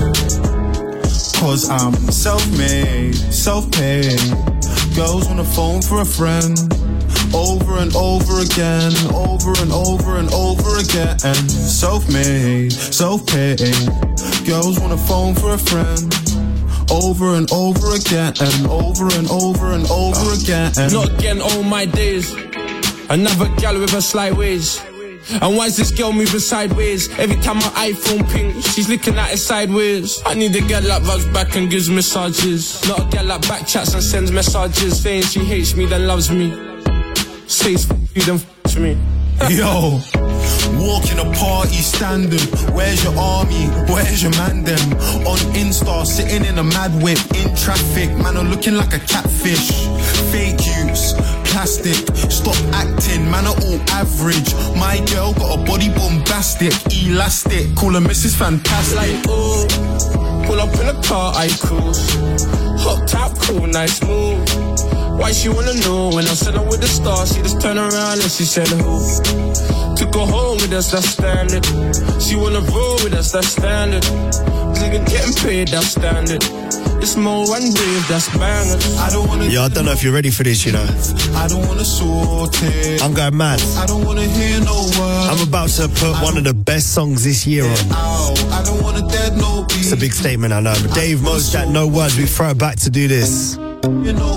Cause I'm self-made, self-paid. Girls wanna phone for a friend. Over and over again, over and over and over again. Self-made, self-paid. Girls wanna phone for a friend. Over and over again, and over and over and over again. Not again all my days. Another gal with her slight ways. And why's this girl moving sideways? Every time my iPhone pings, she's looking at it sideways. I need a girl that rubs back and gives massages. Not a girl that backchats and sends messages saying she hates me then loves me. Says you then f*** me. Yo, walk in a party standard. Where's your army? Where's your man them? On Insta, sitting in a mad whip in traffic. Man, I'm looking like a catfish. Fake use, plastic. Stop acting, man, are all average. My girl got a body bombastic, elastic. Call her Mrs. Fantastic. Like, oh, pull up in a car, I cruise. Hot top, cool, nice move. Why she wanna know when I said I'm with the stars? She just turned around and she said who? To go home with us, that's standard. She wanna roll with us, that's standard. Nigga getting paid, that's standard. It's more one wave, that's bangers. I don't wanna. Yeah, I don't know if you're ready for this, you know. I don't wanna sort it. I'm going mad. I don't wanna hear no words. I'm about to put one of the best songs this year on. I don't wanna dead no beat. It's a big statement, I know. But Dave Mostat, No Words, we throw it back to do this. You know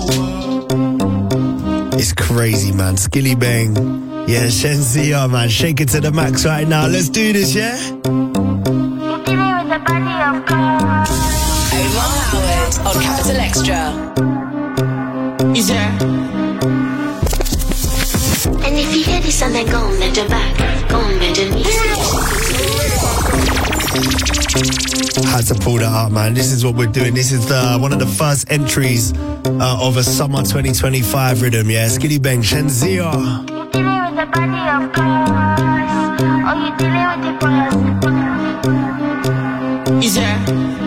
it's crazy, man. Skilly Bang. Yeah, Shenzia, man. Shake it to the max right now. Let's do this, yeah? Omar Howard on Capital Extra. Is there? And if you hear this and then go on, bend your back. Go on, bend your knees. Had to pull that up, man. This is what we're doing. This is one of the first entries of a summer 2025 rhythm, yeah? Skilly Bang, Shenzia. Is there?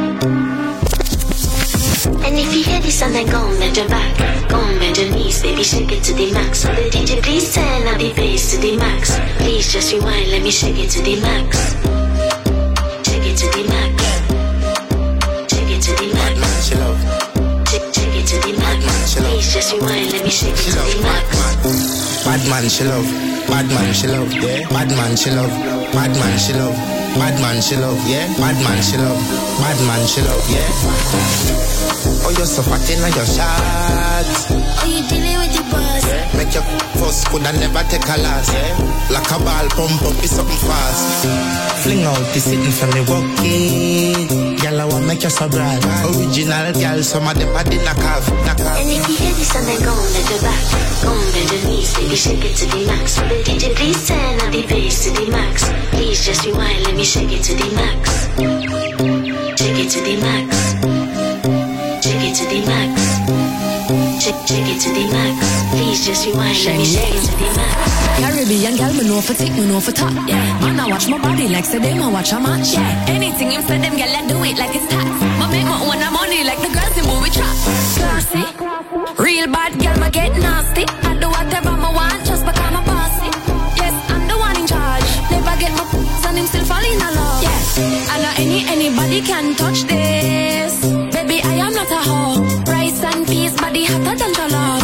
And if you hear this and then go on, bend your back. Go on, bend your knees, baby, shake it to the max. So the DJ, please turn up the bass to the max. Please just rewind, let me shake it to the max. Shake it to the max. Shake it to the max. Shake it to the max. Please just rewind, let me shake it to the max. Bad man, she love. Bad man, she love. Yeah. Bad man, she love. Bad man, she love. Bad man, she love. Yeah. Bad man, she love. Bad man, she love. Yeah. Oh, you're so fat in your shots. Oh, you dealing with the boss. Yeah. Make your first could and never take a last. Yeah. Like a ball, pump up, it's something fast. Fling out the sitting from the walkie. Girl, I want make you so bright. Original girl, some of them body knock off. And if you hear this and then go on, bend your back. Go on, bend your knees, baby, shake it to the max. So the DJ, please turn up the bass to the max. Please just rewind, let me shake it to the max. Shake it to the max. Shake it to the max. Shake it to the max. Please just rewind, let me shake it to the max. Caribbean girl, me know for tick, me know for top. Yeah, man, I watch my body like say them, I watch a match. Yeah, anything you say them, girl, I do it like it's tax. My make my own money like the girls in movie trap. Classy, real bad girl, me get nasty. I do whatever I want, just because I'm bossy. Yes, I'm the one in charge. Never get my and him still fall in love. Yeah, I know anybody can touch this. Baby, I am not a hoe. Rice and peas, body hotter than jollof. I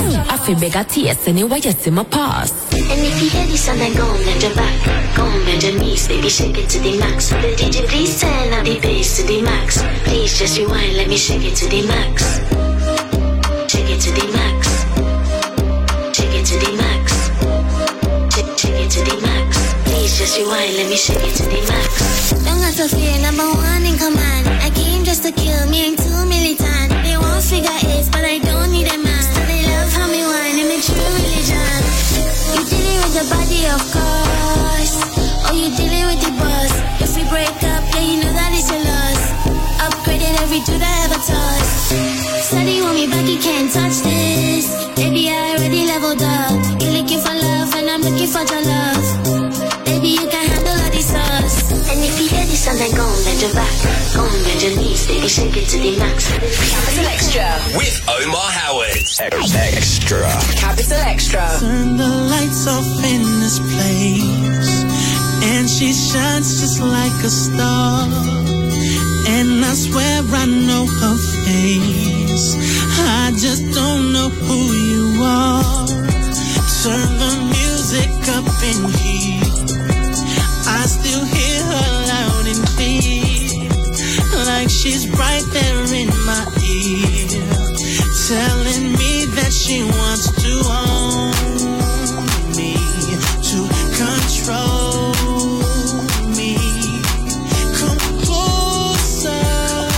fi beg a taste anyway you see my pass. And if you hear this and then go and bend your back, go and bend your knees, baby, shake it to the max. The DJ, please turn up the bass to the max. Please just rewind, let me shake it to the max. Shake it to the max. Shake it to the max. Shake it to the max. Please just rewind, let me shake it to the max. Don't have to fear, number one in command. I came just to kill me, ain't too militant. They won't figure it, but I don't need a man. So they love how me whine, and it's true religion. You dealing with the body, of course. Or you dealing with the boss. If we break up, yeah, you know that it's your loss. Upgraded every dude I ever touched. Said you want me back, you can't touch this. Baby, I already leveled up. You're looking for love, and I'm looking for your love. Baby, you can handle all this sauce. And if you hear this and then go and bend your back, go and bend your knees, baby, shake it to the max. Capital Extra with Omar Howard. Extra. Capital Extra. Turn the lights off in this place, and she shines just like a star. And I swear I know her face, I just don't know who you are. Turn the music up in here, I still hear her loud and clear, like she's right there in my ear, telling me that she wants to own me, to control me. Come closer,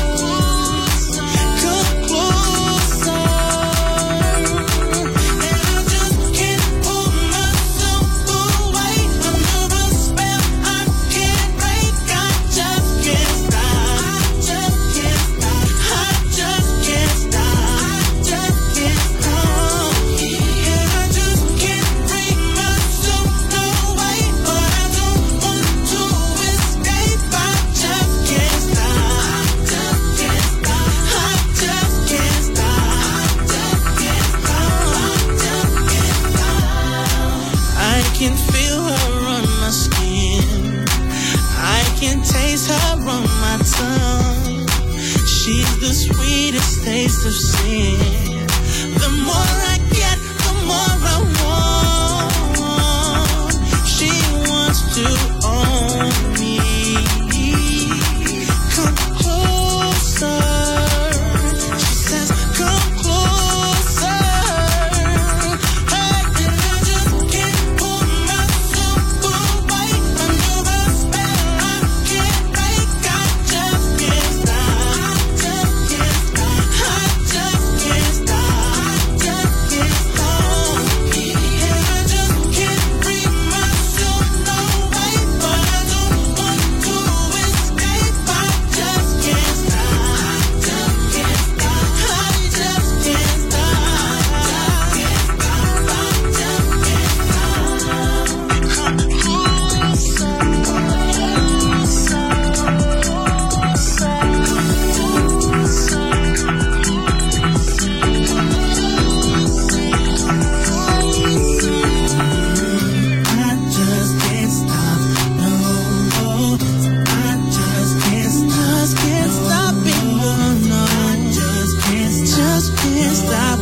come closer, and I just can't pull myself away under a spell I can't break. I just can't stop, I just can't stop, I just can't stop, I just can't stop, and I just can't bring myself away, but I don't want to escape. I just can't stop, I just can't stop, I just can't stop, I just can't stop. I can feel her on my skin, I can taste her on my tongue. She's the sweetest taste of sin. The more I get, the more I want. She wants to own me. Come closer. She says, come closer. Hey, and I just can't pull myself away under a spell I can't break. I just can't stop, I just can't stop, I just can't stop, I just can't stop, and I just can't bring myself away, but I don't want to escape. I just can't stop, I just can't stop, I just can't stop, I just can't stop. Come closer, I just can't stop, no, I just can't stop it, no, I just can't stop,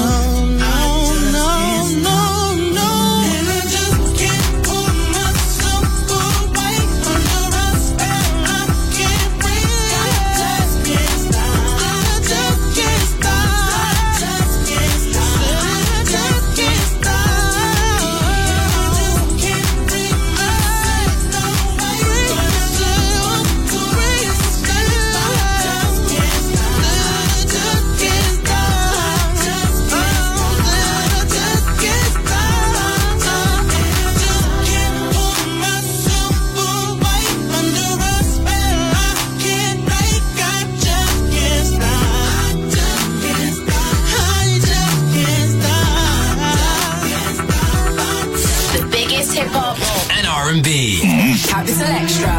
no, and I just can't pull myself away under a spell I can't break. I just can't stop, I just can't stop, I just can't stop, I just can't stop, I just can't bring myself away, but I just want to escape. I just can't stop, I just can't stop, I just can't stop, I just can't pull myself away under a spell I can't break. I just can't stop, I just can't stop, I just can't stop. The biggest hip hop And R&B. Capital Extra.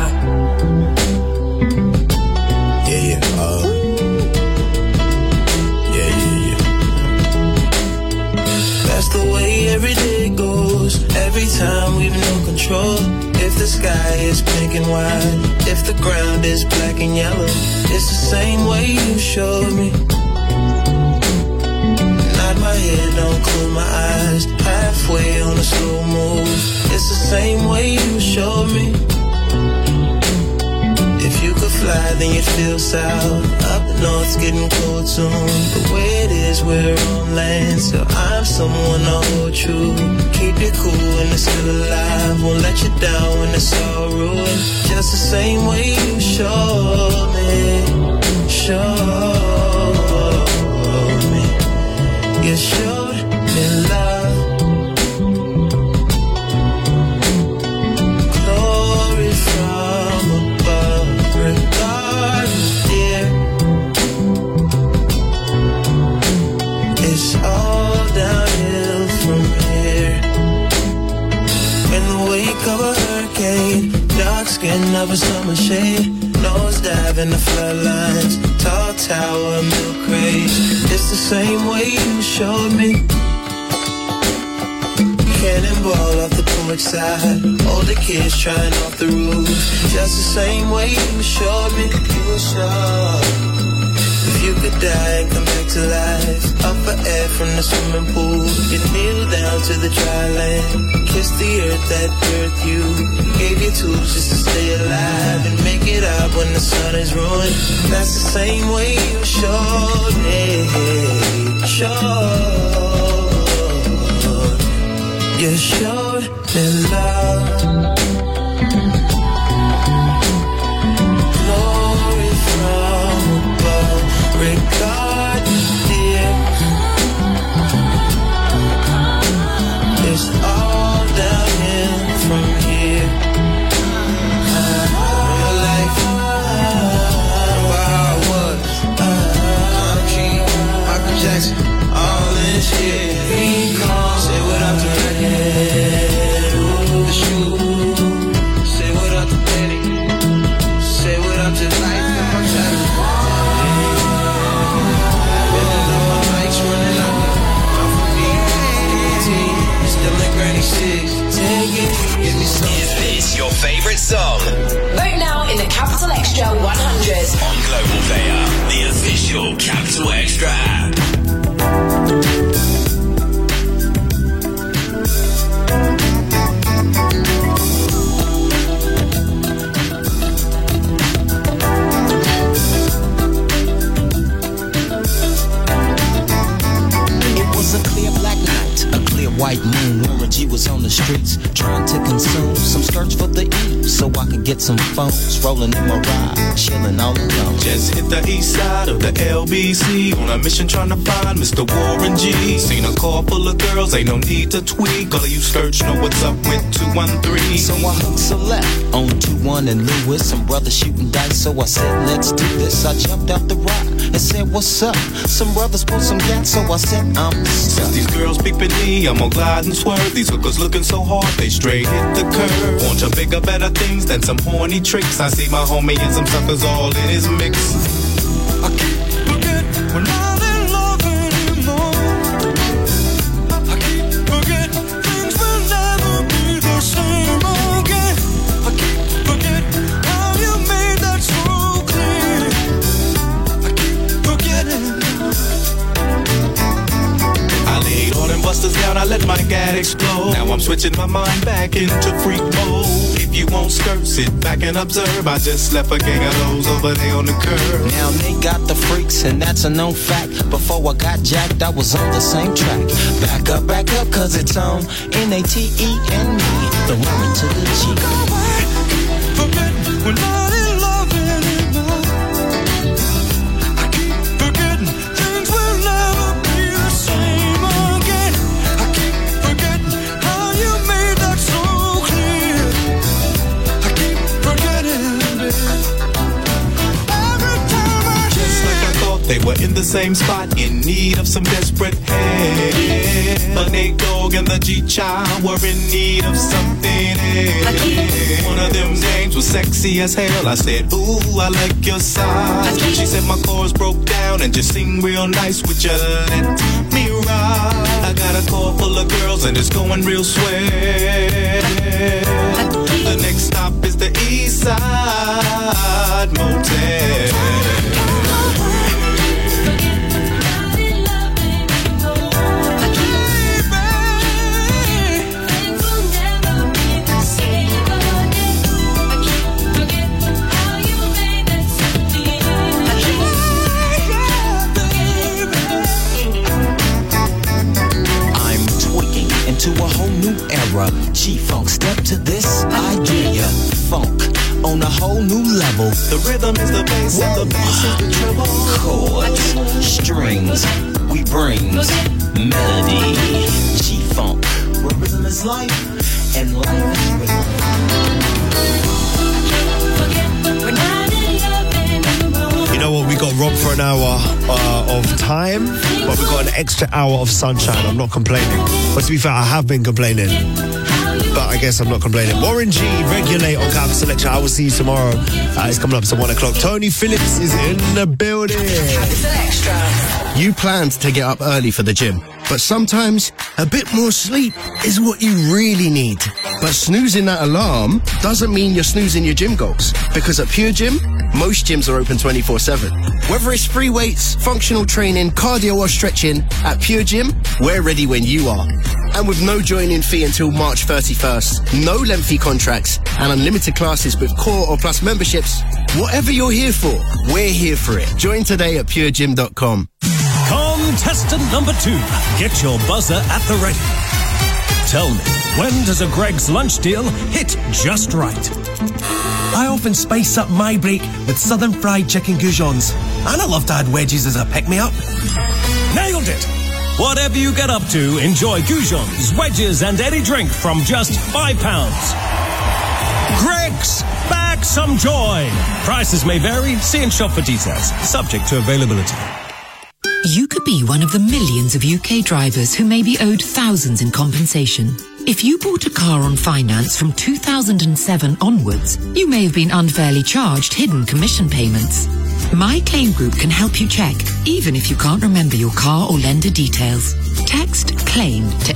That's the way every day goes. Every time we've no control. If the sky is pink and white, if the ground is black and yellow, it's the same way you showed me. Nod my head, don't close my eyes. Halfway on a slow move. It's the same way you showed me. If you could fly, then you'd feel south. Up north's getting cold soon. The way it is, we're on land. So I'm someone to hold true. Keep it cool when it's still alive. Won't let you down when it's all ruined. Just the same way you showed me. Showed me. You showed me love. Glory from above. Regardless, dear, it's all downhill from here. In the wake of a hurricane, dark skin of a summer shade, nosedive in the floodlines, tall tower, milk craze. It's the same way you showed me. Cannonball off the porch side, older kids trying off the roof. Just the same way you showed me. You were sure. If you could die and come back to life, up for air from the swimming pool, you kneel down to the dry land, kiss the earth that birthed you, gave you tools just to stay alive and make it up when the sun is ruined. That's the same way you showed me. You showed me love. Glory from above. Regardless, dear, it's all downhill from here. Real life, where I was. I'm King, Michael Jackson, all in shit. Say what up to Redhead, the shoe. Say what up to Betty. Say what up to life in my chest. Running out for me, still in Granny 6. Take it, give me some. Is this your favourite song? Vote now in the Capital Extra 100 on Global Player, the official Capital Extra. White moon, Warren G was on the streets trying to consume some skirts for the E, so I could get some phones. Rolling in my ride, chilling all alone. Just hit the east side of the LBC on a mission trying to find Mr. Warren G. Seen a car full of girls, ain't no need to tweak. All of you skirts know what's up with 213. So I hooked select on 21 and Lewis. Some brothers shooting dice, so I said, let's do this. I jumped out the rock and said, what's up? Some brothers pulled some gas, so I said, I'm stuck. Since these girls peeping me, I'm gonna glide and swerve. These hookers looking so hard, they straight hit the curve. Want to bigger, better things than some horny tricks. I see my homie and some suckers all in his mix. I keep forgetting we're not in love anymore. I keep forgetting things will never be the same again. I keep forgetting how you made that so clear. I keep forgetting. I laid all them busters down, I let my gat explode. Now I'm switching my mind back into freak mode. If you won't skirt, sit back and observe. I just left a gang of those over there on the curb. Now they got the freaks, and that's a known fact. Before I got jacked, I was on the same track. Back up, cause it's on N-A-T-E-N-E. The woman to the G. Forget we're not in love anymore. I keep forgetting things will never be the same again. I keep forgetting how you made that so clear. I keep forgetting it. Every time I just like I thought they were in the same spot, in need of some desperate help. The Nate Dogg and the G-Child were in need of something else. One of them names was sexy as hell. I said, ooh, I like your size. She said my chords broke down and just sing real nice. Would you let me ride? I got a car full of girls and it's going real swell. The next stop is the East Side Motel. to a whole new era. G-Funk, step to this idea. Funk on a whole new level. The rhythm is the bass and the bass is the treble. Chords, strings, we bring melody. G-Funk, where rhythm is life and life is rhythm. You know what? We got robbed for an hour of time, but we got an extra hour of sunshine. I'm not complaining. But to be fair, I have been complaining. But I guess I'm not complaining. Warren G, Regulate on Capital Selection. I will see you tomorrow. It's coming up to 1 o'clock. Tony Phillips is in the building. You planned to get up early for the gym, but sometimes a bit more sleep is what you really need. But snoozing that alarm doesn't mean you're snoozing your gym goals, because at Pure Gym, most gyms are open 24/7. Whether it's free weights, functional training, cardio or stretching, at Pure Gym, we're ready when you are. And with no joining fee until March 31st, no lengthy contracts, and unlimited classes with core or plus memberships, whatever you're here for, we're here for it. Join today at puregym.com. Contestant number 2, get your buzzer at the ready. Tell me, when does a Greg's lunch deal hit just right? I often spice up my break with southern fried chicken goujons, and I love to add wedges as a pick-me-up. Nailed it! Whatever you get up to, enjoy goujons, wedges and any drink from just £5. Greg's, back some joy! Prices may vary, see and shop for details, subject to availability. You could be one of the millions of UK drivers who may be owed thousands in compensation. If you bought a car on finance from 2007 onwards, you may have been unfairly charged hidden commission payments. My Claim Group can help you check, even if you can't remember your car or lender details. Text CLAIM to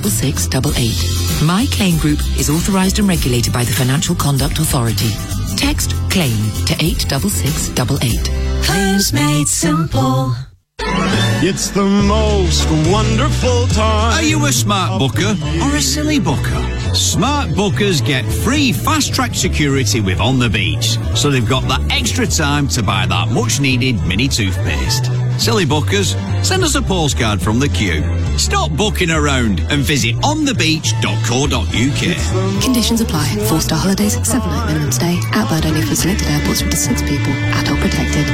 86688. My Claim Group is authorised and regulated by the Financial Conduct Authority. Text CLAIM to 86688. Claims made simple. It's the most wonderful time. Are you a smart booker or a silly booker? Smart bookers get free fast-track security with On the Beach, so they've got that extra time to buy that much-needed mini toothpaste. Silly bookers, send us a postcard from the queue. Stop booking around and visit onthebeach.co.uk. Conditions apply. 4-star holidays, 7-night minimum stay. Outbound only for selected airports with 6 people. Adult protected.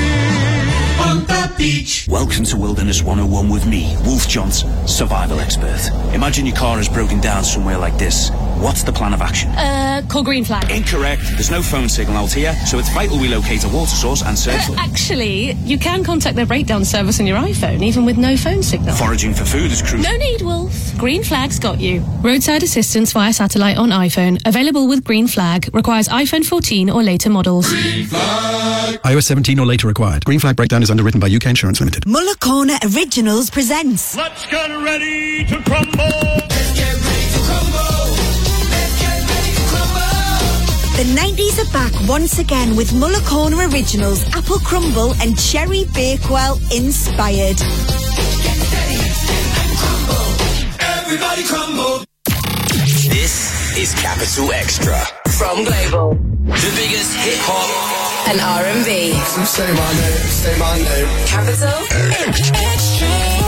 On the beach. Welcome to Wilderness 101 with me, Wolf Johnson, survival expert. Imagine your car has broken down somewhere like this. What's the plan of action? Call green flag. Incorrect. There's no phone signal out here, so it's vital we locate a water source and search for... Actually, you can contact their breakdown service on your iPhone, even with no phone signal. Foraging for food is crucial. No need, Wolf. Green Flag's got you. Roadside assistance via satellite on iPhone. Available with Green Flag. Requires iPhone 14 or later models. Green Flag. iOS 17 or later required. Green Flag breakdown is underwritten by UK Insurance Limited. Muller Corner Originals presents. Let's get ready to crumble. Let's get ready to crumble. Let's get ready to crumble. The 90s are back once again with Muller Corner Originals, Apple Crumble and Cherry Bakewell inspired. Get ready and crumble. Everybody crumble. This is Capital Extra from Global. The biggest hip hop and R&B. Say my name. Capital Extra.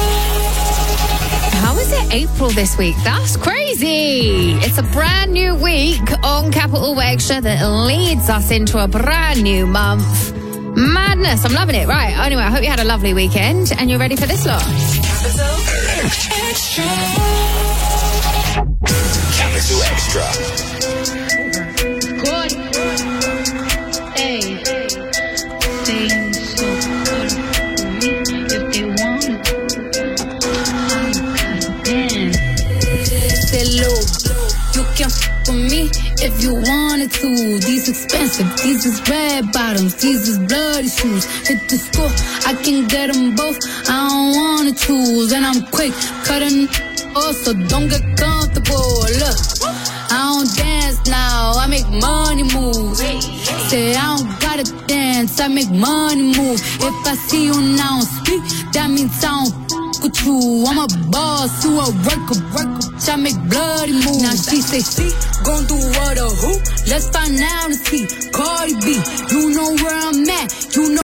How is it April this week? That's crazy. It's a brand new week on Capital Extra that leads us into a brand new month. Madness. I'm loving it. Right. Anyway, I hope you had a lovely weekend and you're ready for this lot. Capital Extra. Capital Extra. Good. Hey. Things so good for me if they want it. Say low, you can f with me if you wanted to. These expensive, these is red bottoms, these is bloody shoes. Hit the school, I can get them both. I don't wanna choose, and I'm quick cutting off, so don't get comfortable. Look, I don't dance now, I make money move. Say I don't gotta dance, I make money move. If I see you now speak, that means I don't with you. I'm a boss, you a worker. I make bloody moves. Now she say she gon' do what or who? Let's find out and see. Cardi B, you know where I'm at. You know